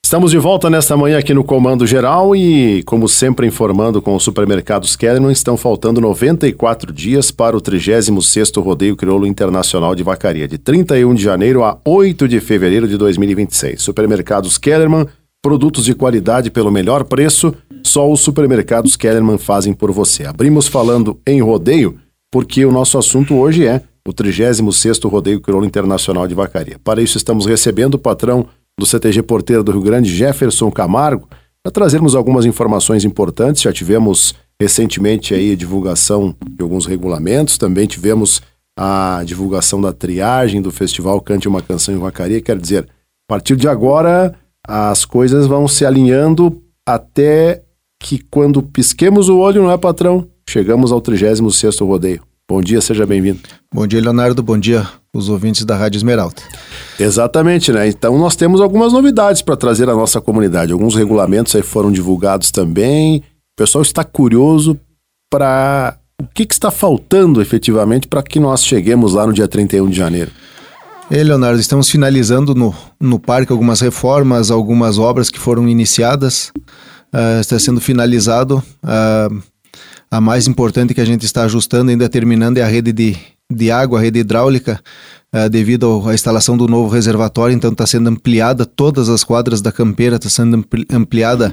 Estamos de volta nesta manhã aqui no Comando Geral e, como sempre, informando com os supermercados Kellerman, estão faltando 94 dias para o 36º Rodeio Crioulo Internacional de Vacaria, de 31 de janeiro a 8 de fevereiro de 2026. Supermercados Kellerman, produtos de qualidade pelo melhor preço, só os supermercados Kellerman fazem por você. Abrimos falando em rodeio, porque o nosso assunto hoje é o 36º Rodeio Crioulo Internacional de Vacaria. Para isso estamos recebendo o patrão do CTG Porteira do Rio Grande, Jefferson Camargo, para trazermos algumas informações importantes. Já tivemos recentemente aí a divulgação de alguns regulamentos, também tivemos a divulgação da triagem do festival Cante uma Canção em Vacaria. Quer dizer, a partir de agora as coisas vão se alinhando até que quando pisquemos o olho, não é, patrão? Chegamos ao 36º rodeio. Bom dia, seja bem-vindo. Bom dia, Leonardo. Bom dia, os ouvintes da Rádio Esmeralda. Exatamente, né? Então nós temos algumas novidades para trazer à nossa comunidade. Alguns regulamentos aí foram divulgados também. O pessoal está curioso para o que está faltando efetivamente para que nós cheguemos lá no dia 31 de janeiro. Leonardo, estamos finalizando no parque algumas reformas, algumas obras que foram iniciadas. Está sendo finalizado. A mais importante que a gente está ajustando, ainda terminando, é a rede de água, a rede hidráulica, devido à instalação do novo reservatório. Então está sendo ampliada todas as quadras da campeira, está sendo ampliada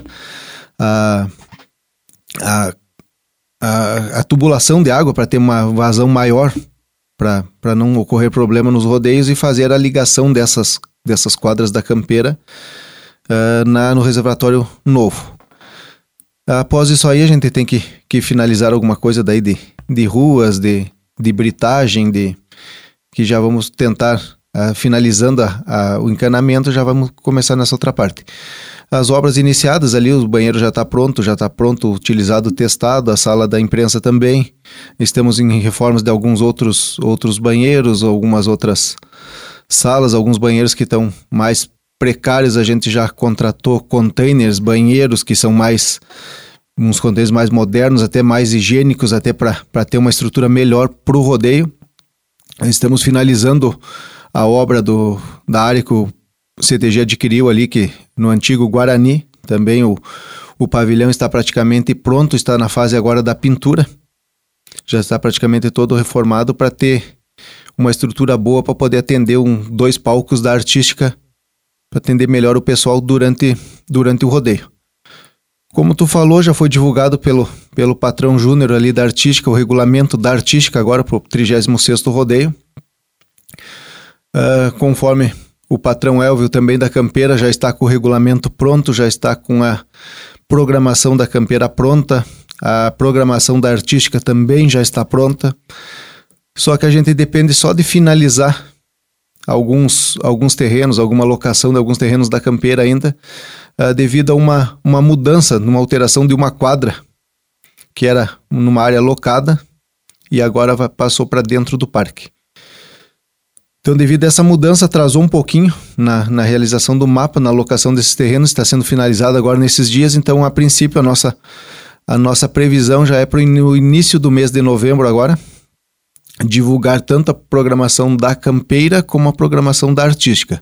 a tubulação de água para ter uma vazão maior, para não ocorrer problema nos rodeios, e fazer a ligação dessas quadras da campeira no reservatório novo. Após isso aí, a gente tem que finalizar alguma coisa daí de ruas, de britagem, que já vamos tentar, finalizando o encanamento, já vamos começar nessa outra parte. As obras iniciadas ali, o banheiro já está pronto, utilizado, testado, a sala da imprensa também. Estamos em reformas de alguns outros banheiros, algumas outras salas, alguns banheiros que estão mais precários. A gente já contratou containers, banheiros que são uns containers mais modernos, até mais higiênicos, até para ter uma estrutura melhor para o rodeio. Estamos finalizando a obra da área que o CTG adquiriu ali, que no antigo Guarani. Também o pavilhão está praticamente pronto, está na fase agora da pintura. Já está praticamente todo reformado para ter uma estrutura boa para poder atender 2 palcos da artística, para atender melhor o pessoal durante o rodeio. Como tu falou, já foi divulgado pelo patrão Júnior ali da artística, o regulamento da artística agora para o 36º rodeio. Conforme o patrão Elvio também da campeira já está com o regulamento pronto, já está com a programação da campeira pronta, a programação da artística também já está pronta. Só que a gente depende só de finalizar alguns terrenos, alguma locação de alguns terrenos da campeira ainda, devido a uma mudança, uma alteração de uma quadra, que era numa área locada e agora passou para dentro do parque. Então, devido a essa mudança, atrasou um pouquinho na realização do mapa, na locação desses terrenos. Está sendo finalizado agora nesses dias. Então, a princípio, a nossa previsão já é para o início do mês de novembro agora, divulgar tanto a programação da campeira como a programação da artística.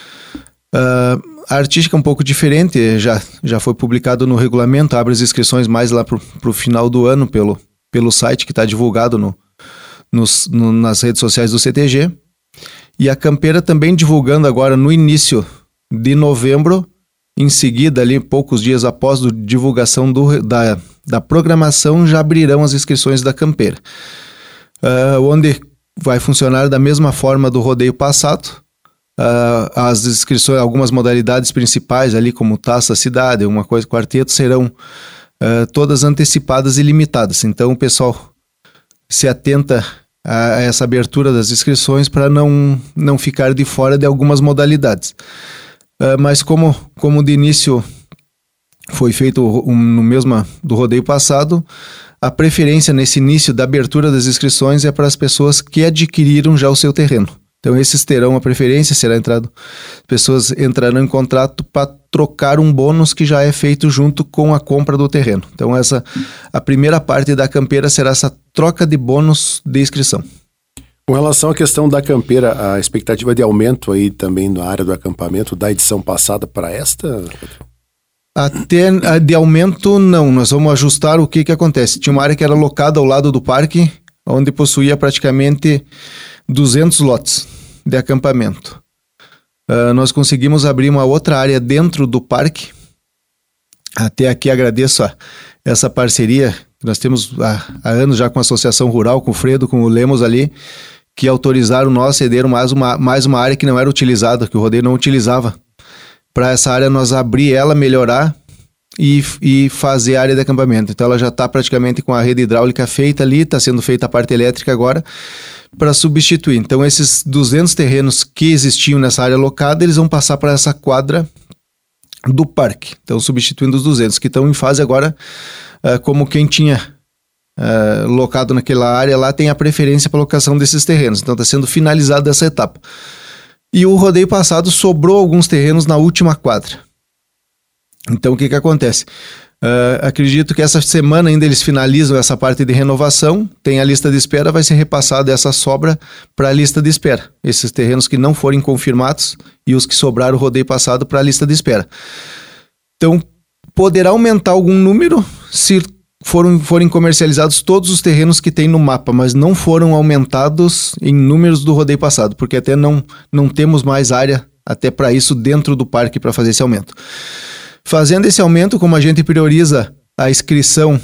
A artística é um pouco diferente, já foi publicado no regulamento, abre as inscrições mais lá para o final do ano pelo site que está divulgado nas redes sociais do CTG. E a campeira também divulgando agora no início de novembro, em seguida ali, poucos dias após a divulgação da programação, já abrirão as inscrições da campeira. Onde vai funcionar da mesma forma do rodeio passado. As inscrições, algumas modalidades principais ali, como taça cidade, alguma coisa, quarteto, serão todas antecipadas e limitadas. Então o pessoal se atenta a essa abertura das inscrições para não ficar de fora de algumas modalidades. Mas como de início foi feito no mesmo do rodeio passado, a preferência nesse início da abertura das inscrições é para as pessoas que adquiriram já o seu terreno. Então esses terão a preferência, pessoas entrarão em contrato para trocar um bônus que já é feito junto com a compra do terreno. Então a primeira parte da campeira será essa troca de bônus de inscrição. Com relação à questão da campeira, a expectativa de aumento aí também na área do acampamento da edição passada para esta? Até de aumento, não. Nós vamos ajustar o que acontece. Tinha uma área que era locada ao lado do parque, onde possuía praticamente 200 lotes de acampamento. Nós conseguimos abrir uma outra área dentro do parque. Até aqui agradeço essa parceria que nós temos há anos já com a Associação Rural, com o Fredo, com o Lemos ali, que autorizaram nós, cederam mais uma área que não era utilizada, que o rodeio não utilizava. Para essa área nós abrir ela, melhorar e fazer a área de acampamento. Então ela já está praticamente com a rede hidráulica feita ali, está sendo feita a parte elétrica agora, para substituir. Então esses 200 terrenos que existiam nessa área locada, eles vão passar para essa quadra do parque. Então substituindo os 200, que estão em fase agora, como quem tinha locado naquela área lá, tem a preferência para locação desses terrenos. Então está sendo finalizada essa etapa. E o rodeio passado sobrou alguns terrenos na última quadra. Então o que acontece? Acredito que essa semana ainda eles finalizam essa parte de renovação, tem a lista de espera, vai ser repassada essa sobra para a lista de espera. Esses terrenos que não forem confirmados e os que sobraram o rodeio passado para a lista de espera. Então poderá aumentar algum número se forem comercializados todos os terrenos que tem no mapa, mas não foram aumentados em números do rodeio passado, porque até não temos mais área até para isso dentro do parque para fazer esse aumento. Fazendo esse aumento, como a gente prioriza a inscrição,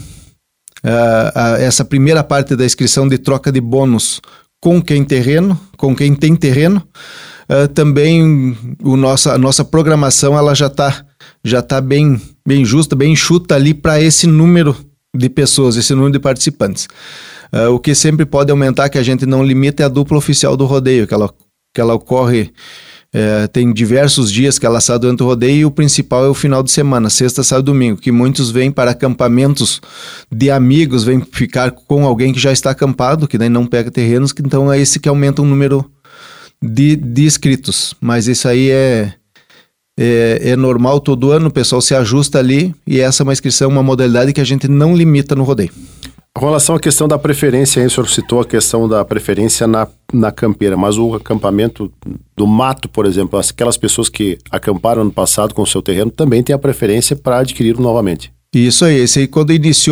essa primeira parte da inscrição de troca de bônus com quem tem terreno, também a nossa programação ela já tá bem justa, bem enxuta ali para esse número de pessoas, esse número de participantes. O que sempre pode aumentar, que a gente não limita, é a dupla oficial do rodeio, que ela ocorre, tem diversos dias que ela sai durante o rodeio, e o principal é o final de semana, sexta, sábado, domingo, que muitos vêm para acampamentos de amigos, vêm ficar com alguém que já está acampado, que daí não pega terrenos, então é esse que aumenta o número de inscritos. Mas isso aí é normal todo ano, o pessoal se ajusta ali, e essa é uma inscrição, uma modalidade que a gente não limita no rodeio. Com relação à questão da preferência, o senhor citou a questão da preferência na campeira, mas o acampamento do mato, por exemplo, aquelas pessoas que acamparam no passado com o seu terreno também têm a preferência para adquirir novamente. Isso aí, esse aí quando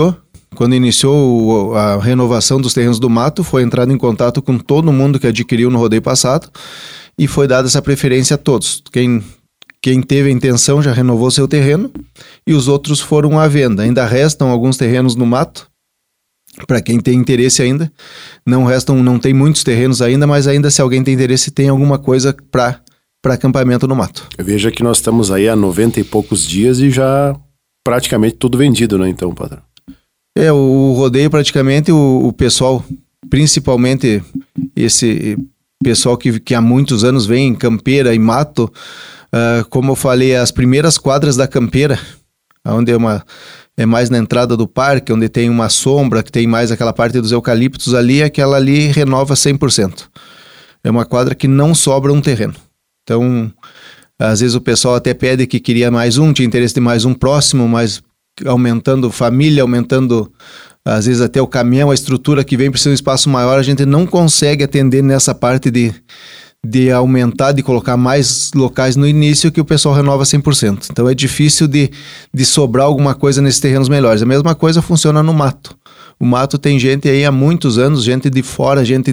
iniciou a renovação dos terrenos do mato, foi entrado em contato com todo mundo que adquiriu no rodeio passado e foi dada essa preferência a todos. Quem teve a intenção já renovou seu terreno e os outros foram à venda. Ainda restam alguns terrenos no mato, para quem tem interesse ainda. Não tem muitos terrenos ainda, mas ainda se alguém tem interesse, tem alguma coisa para acampamento no mato. Veja que nós estamos aí há 90 e poucos dias e já praticamente tudo vendido, né, então, patrão? O rodeio praticamente, o pessoal, principalmente esse pessoal que há muitos anos vem em campeira e mato, como eu falei, as primeiras quadras da campeira, onde é mais na entrada do parque, onde tem uma sombra, que tem mais aquela parte dos eucaliptos ali, aquela ali renova 100%. É uma quadra que não sobra um terreno. Então, às vezes o pessoal até pede que queria mais um, tinha interesse de mais um próximo, mas aumentando família, aumentando às vezes até o caminhão, a estrutura que vem precisa de um espaço maior, a gente não consegue atender nessa parte de aumentar, de colocar mais locais no início, que o pessoal renova 100%. Então é difícil de sobrar alguma coisa nesses terrenos melhores. A mesma coisa funciona no mato. O mato tem gente aí há muitos anos, gente de fora, gente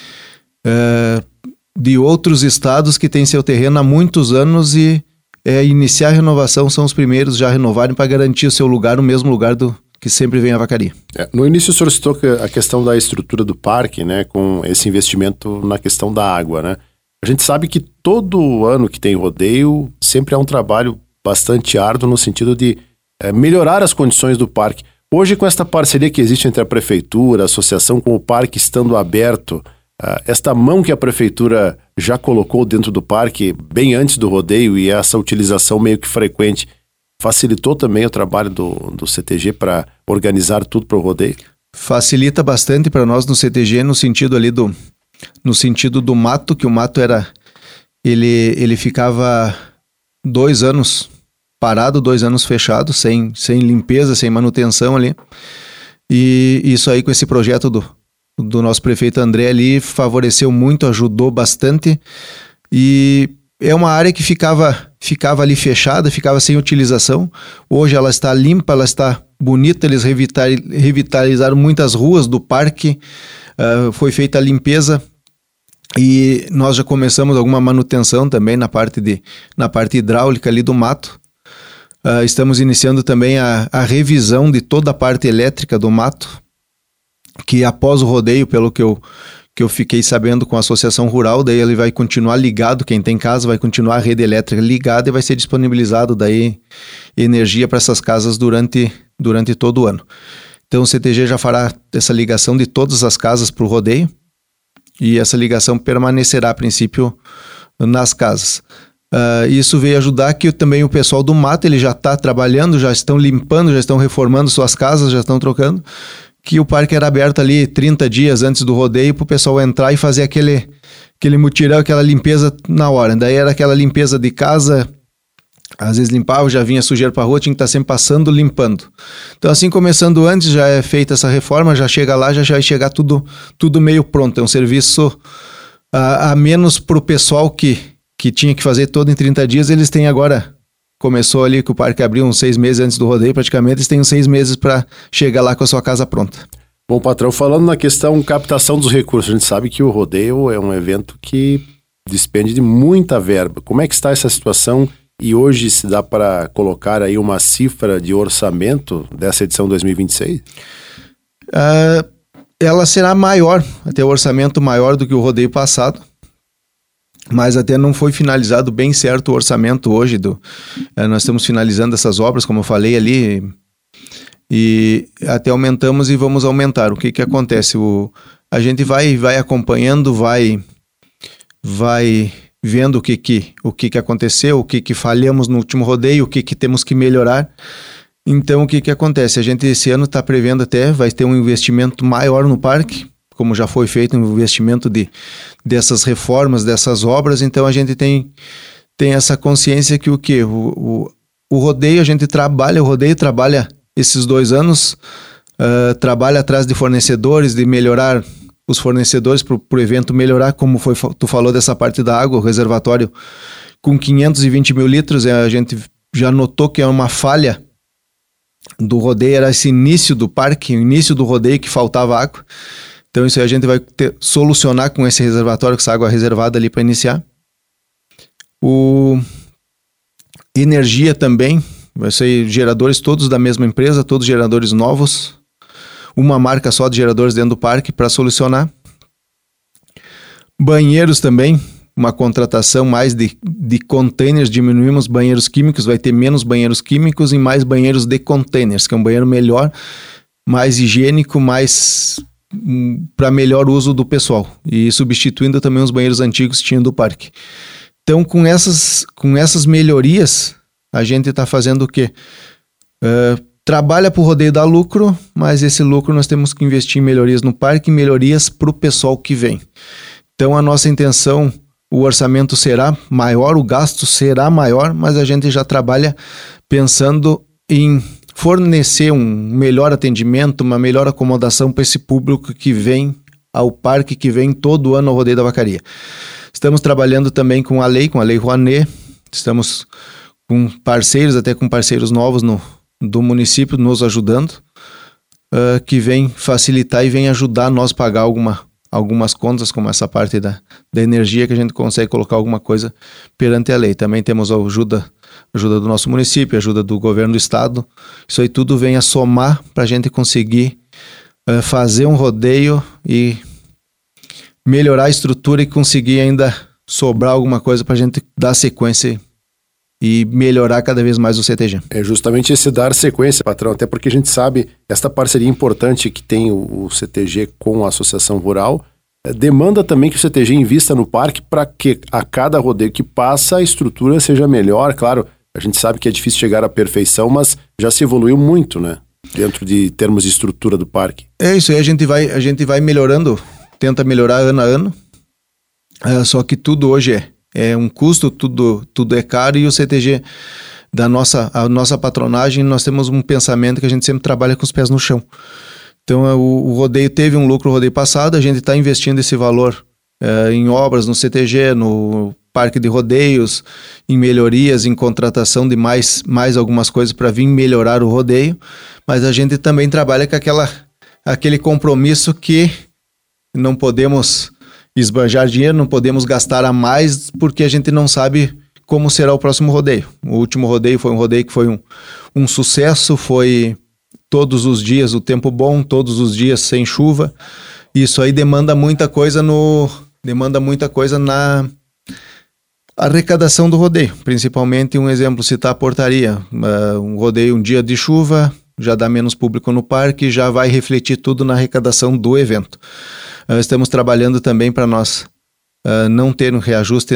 de outros estados que tem seu terreno há muitos anos e iniciar a renovação são os primeiros já a renovarem para garantir o seu lugar no mesmo lugar que sempre vem a vacaria. No início o senhor citou a questão da estrutura do parque, né, com esse investimento na questão da água, né? A gente sabe que todo ano que tem rodeio, sempre há um trabalho bastante árduo no sentido de melhorar as condições do parque. Hoje, com esta parceria que existe entre a prefeitura, a associação, com o parque estando aberto, esta mão que a prefeitura já colocou dentro do parque bem antes do rodeio e essa utilização meio que frequente, facilitou também o trabalho do CTG para organizar tudo para o rodeio? Facilita bastante para nós no CTG, no sentido ali no sentido do mato, que o mato ele ficava 2 anos parado, 2 anos fechado, sem limpeza, sem manutenção ali. E isso aí com esse projeto do nosso prefeito André ali favoreceu muito, ajudou bastante, e é uma área que ficava ali fechada, ficava sem utilização. Hoje ela está limpa, ela está bonita, eles revitalizaram muitas ruas do parque, foi feita a limpeza, e nós já começamos alguma manutenção também na parte hidráulica ali do mato. Estamos iniciando também a revisão de toda a parte elétrica do mato, que após o rodeio, pelo que eu fiquei sabendo com a Associação Rural, daí ele vai continuar ligado, quem tem casa vai continuar a rede elétrica ligada e vai ser disponibilizado daí energia para essas casas durante todo o ano. Então o CTG já fará essa ligação de todas as casas para o rodeio, e essa ligação permanecerá a princípio nas casas. Isso veio ajudar que também o pessoal do mato ele já está trabalhando, já estão limpando, já estão reformando suas casas, já estão trocando, que o parque era aberto ali 30 dias antes do rodeio para o pessoal entrar e fazer aquele mutirão, aquela limpeza na hora. Daí era aquela limpeza de casa, às vezes limpava, já vinha sujeira para a rua, tinha que estar sempre passando, limpando. Então assim, começando antes, já é feita essa reforma, já chega lá, já vai chegar tudo meio pronto. É um serviço a menos para o pessoal que tinha que fazer todo em 30 dias, eles têm agora, começou ali que o parque abriu uns 6 meses antes do rodeio, praticamente eles têm uns 6 meses para chegar lá com a sua casa pronta. Bom, patrão, falando na questão captação dos recursos, a gente sabe que o rodeio é um evento que despende de muita verba. Como é que está essa situação? E hoje se dá para colocar aí uma cifra de orçamento dessa edição 2026? Ela será maior, até o orçamento maior do que o rodeio passado, mas até não foi finalizado bem certo o orçamento hoje. Nós estamos finalizando essas obras, como eu falei ali, e até aumentamos e vamos aumentar. O que acontece? A gente vai acompanhando, vai vendo o que aconteceu, o que falhamos no último rodeio, o que temos que melhorar. Então, o que acontece? A gente esse ano está prevendo vai ter um investimento maior no parque, como já foi feito um investimento dessas reformas, dessas obras. Então, a gente tem essa consciência que o rodeio, o rodeio trabalha esses 2 anos, trabalha atrás de fornecedores, de melhorar os fornecedores para o evento melhorar, como tu falou dessa parte da água, o reservatório com 520 mil litros, a gente já notou que é uma falha do rodeio, era esse início do parque, o início do rodeio que faltava água. Então isso aí a gente vai solucionar com esse reservatório, com essa água reservada ali para iniciar. Energia também, vai ser geradores todos da mesma empresa, todos geradores novos, uma marca só de geradores dentro do parque para solucionar. Banheiros também, uma contratação mais de containers, diminuímos banheiros químicos, vai ter menos banheiros químicos e mais banheiros de containers, que é um banheiro melhor, mais higiênico, mais para melhor uso do pessoal, e substituindo também os banheiros antigos que tinham do parque. Então, com essas melhorias, a gente está fazendo o quê? Trabalha para o rodeio dar lucro, mas esse lucro nós temos que investir em melhorias no parque, melhorias para o pessoal que vem. Então a nossa intenção, o orçamento será maior, o gasto será maior, mas a gente já trabalha pensando em fornecer um melhor atendimento, uma melhor acomodação para esse público que vem ao parque, que vem todo ano ao Rodeio da Vacaria. Estamos trabalhando também com a Lei Rouanet, estamos com parceiros, até com parceiros novos do município nos ajudando, que vem facilitar e vem ajudar nós a pagar algumas contas, como essa parte da energia, que a gente consegue colocar alguma coisa perante a lei. Também temos a ajuda do nosso município, ajuda do governo do estado. Isso aí tudo vem a somar para a gente conseguir fazer um rodeio e melhorar a estrutura e conseguir ainda sobrar alguma coisa para a gente dar sequência e melhorar cada vez mais o CTG. É justamente esse dar sequência, patrão, até porque a gente sabe esta parceria importante que tem o CTG com a Associação Rural, demanda também que o CTG invista no parque para que a cada rodeio que passa a estrutura seja melhor. Claro, a gente sabe que é difícil chegar à perfeição, mas já se evoluiu muito, né? Dentro de termos de estrutura do parque. É isso aí, a gente vai melhorando, tenta melhorar ano a ano, só que tudo hoje é um custo, tudo é caro, e o CTG, a nossa patronagem, nós temos um pensamento que a gente sempre trabalha com os pés no chão. Então o rodeio teve um lucro no rodeio passado, a gente está investindo esse valor em obras no CTG, no parque de rodeios, em melhorias, em contratação de mais algumas coisas para vir melhorar o rodeio, mas a gente também trabalha com aquele compromisso que não podemos esbanjar dinheiro, não podemos gastar a mais, porque a gente não sabe como será o próximo rodeio. O último rodeio foi um rodeio que foi um sucesso, foi todos os dias o tempo bom, todos os dias sem chuva. Isso aí demanda muita coisa na arrecadação do rodeio. Principalmente, um exemplo, citar a portaria. Um rodeio, um dia de chuva, já dá menos público no parque, já vai refletir tudo na arrecadação do evento. Estamos trabalhando também para nós não ter um reajuste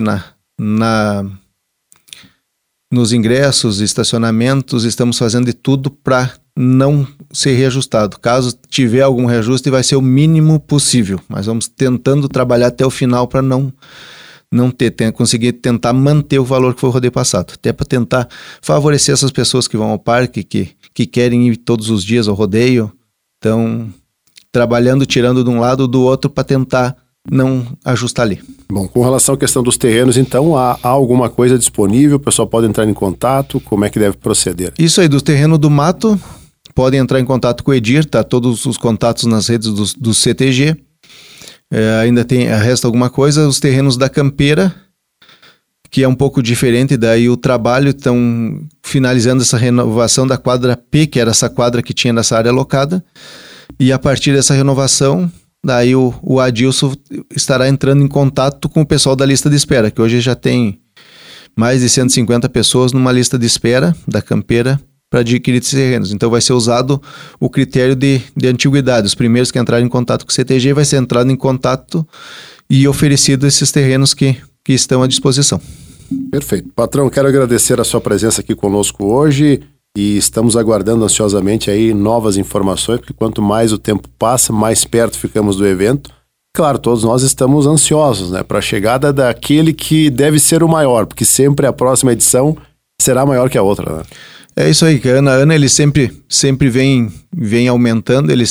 nos ingressos, estacionamentos. Estamos fazendo de tudo para não ser reajustado. Caso tiver algum reajuste, vai ser o mínimo possível. Mas vamos tentando trabalhar até o final para não conseguir tentar manter o valor que foi o rodeio passado. Até para tentar favorecer essas pessoas que vão ao parque, que querem ir todos os dias ao rodeio. Então, trabalhando, tirando de um lado do outro para tentar não ajustar ali. Bom, com relação à questão dos terrenos, então, há alguma coisa disponível? O pessoal pode entrar em contato? Como é que deve proceder? Isso aí, dos terrenos do mato, podem entrar em contato com o Edir, tá? Todos os contatos nas redes do CTG. Ainda resta alguma coisa, os terrenos da campeira, que é um pouco diferente, daí o trabalho, estão finalizando essa renovação da quadra P, que era essa quadra que tinha nessa área alocada, e a partir dessa renovação, daí o Adilson estará entrando em contato com o pessoal da lista de espera, que hoje já tem mais de 150 pessoas numa lista de espera da campeira para adquirir esses terrenos. Então vai ser usado o critério de antiguidade. Os primeiros que entrarem em contato com o CTG vai ser entrado em contato e oferecido esses terrenos que estão à disposição. Perfeito. Patrão, quero agradecer a sua presença aqui conosco hoje e estamos aguardando ansiosamente aí novas informações, porque quanto mais o tempo passa, mais perto ficamos do evento. Claro, todos nós estamos ansiosos, né, para a chegada daquele que deve ser o maior, porque sempre a próxima edição será maior que a outra, né? É isso aí, que ano a ano ele sempre vem aumentando, ele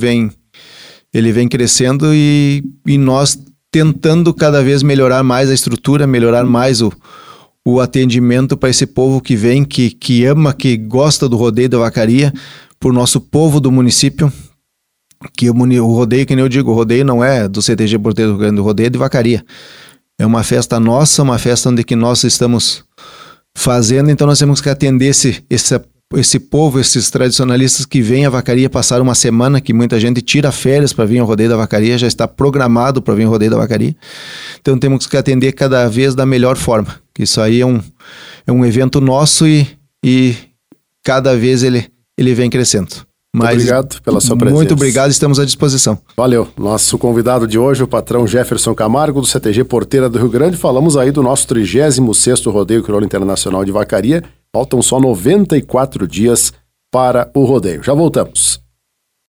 vem crescendo e nós tentando cada vez melhorar mais a estrutura, melhorar mais o atendimento para esse povo que vem, que ama, que gosta do rodeio da vacaria, por nosso povo do município, que o rodeio, que nem eu digo, o rodeio não é do CTG Porteiro do Rio Grande, o rodeio é de vacaria. É uma festa nossa, uma festa onde que nós estamos fazendo, então nós temos que atender esse povo, esses tradicionalistas que vêm à vacaria passar uma semana, que muita gente tira férias para vir ao rodeio da vacaria, já está programado para vir ao rodeio da vacaria. Então temos que atender cada vez da melhor forma. Isso aí é um evento nosso e cada vez ele vem crescendo. Mas, obrigado pela sua presença. Muito obrigado, estamos à disposição. Valeu. Nosso convidado de hoje, o patrão Jefferson Camargo, do CTG Porteira do Rio Grande. Falamos aí do nosso 36º Rodeio Crioulo Internacional de Vacaria. Faltam só 94 dias para o rodeio. Já voltamos.